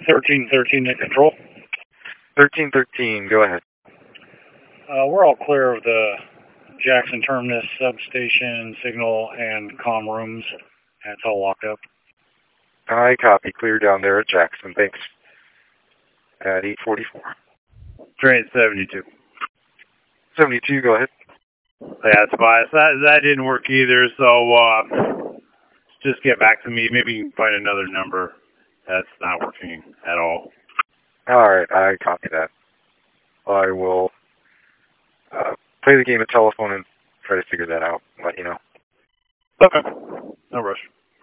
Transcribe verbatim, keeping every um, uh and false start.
thirteen thirteen at control. thirteen thirteen, go ahead. Uh, we're all clear of the Jackson Terminus substation, signal, and comm rooms. It's all locked up. I copy. Clear down there at Jackson. Thanks. At eight forty-four. Train seventy-two. seventy-two, go ahead. Yeah, that's fine. That, that didn't work either, so uh, just get back to me. Maybe you can find another number that's not working at all. All right, I copy that. I will uh, play the game of telephone and try to figure that out. Let you know. Okay. No rush.